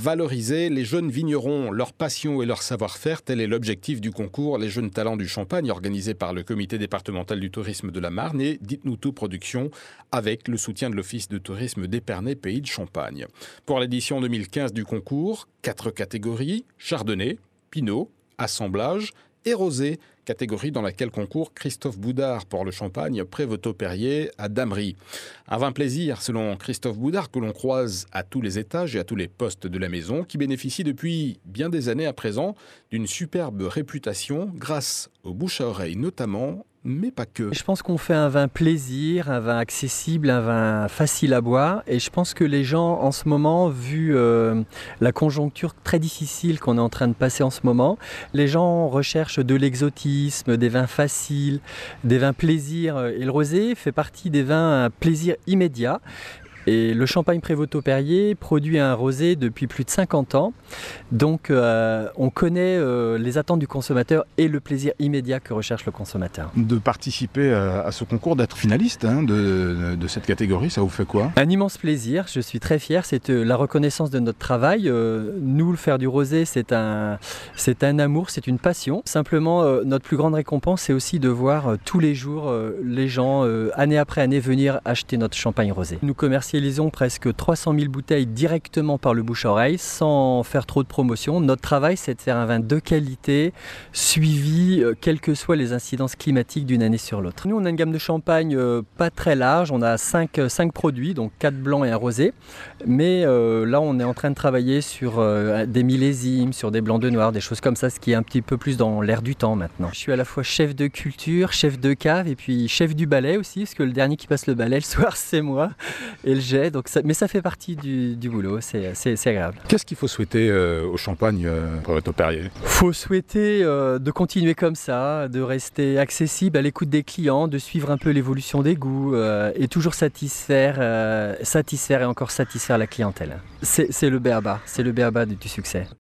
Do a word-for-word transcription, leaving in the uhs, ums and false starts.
valoriser les jeunes vignerons, leur passion et leur savoir-faire. Tel est l'objectif du concours Les Jeunes Talents du Champagne, organisé par le comité départemental du tourisme de la Marne et Dites-nous tout Production, avec le soutien de l'Office de tourisme d'Épernay Pays de Champagne. Pour l'édition deux mille quinze du concours, quatre catégories, chardonnay, pinot, assemblage et rosé, catégorie dans laquelle concourt Christophe Boudard pour le Champagne Prévoto-Perrier à Damery. Un vin plaisir, selon Christophe Boudard, que l'on croise à tous les étages et à tous les postes de la maison, qui bénéficie depuis bien des années à présent d'une superbe réputation grâce aux bouche à oreille notamment, mais pas que. Je pense qu'on fait un vin plaisir, un vin accessible, un vin facile à boire. Et je pense que les gens, en ce moment, vu euh, la conjoncture très difficile qu'on est en train de passer en ce moment, les gens recherchent de l'exotisme, des vins faciles, des vins plaisir. Et le rosé fait partie des vins plaisir immédiat. Et le Champagne Prévoto-Perrier produit un rosé depuis plus de cinquante ans. Donc euh, on connaît euh, les attentes du consommateur et le plaisir immédiat que recherche le consommateur. De participer à, à ce concours, d'être finaliste hein, de, de cette catégorie, ça vous fait quoi? Un immense plaisir, je suis très fier, c'est euh, la reconnaissance de notre travail. Euh, nous, le faire du rosé, c'est un, c'est un amour, c'est une passion. Simplement, euh, notre plus grande récompense, c'est aussi de voir euh, tous les jours euh, les gens, euh, année après année, venir acheter notre champagne rosé. Nous commerçons Commercialisons presque trois cent mille bouteilles directement par le bouche-à-oreille sans faire trop de promotion. Notre travail, c'est de faire un vin de qualité, suivi, euh, quelles que soient les incidences climatiques d'une année sur l'autre. Nous, on a une gamme de champagne euh, pas très large. On a cinq produits, donc quatre blancs et un rosé. Mais euh, là, on est en train de travailler sur euh, des millésimes, sur des blancs de noir, des choses comme ça, ce qui est un petit peu plus dans l'air du temps maintenant. Je suis à la fois chef de culture, chef de cave et puis chef du balai aussi, parce que le dernier qui passe le balai le soir, c'est moi. Et le jet, donc ça, mais ça fait partie du, du boulot, c'est agréable. Qu'est-ce qu'il faut souhaiter euh, au Champagne euh, Prévoto-Perrier? Il faut souhaiter euh, de continuer comme ça, de rester accessible à l'écoute des clients, de suivre un peu l'évolution des goûts euh, et toujours satisfaire, euh, satisfaire et encore satisfaire la clientèle. C'est le b a ba, c'est le b a ba du succès.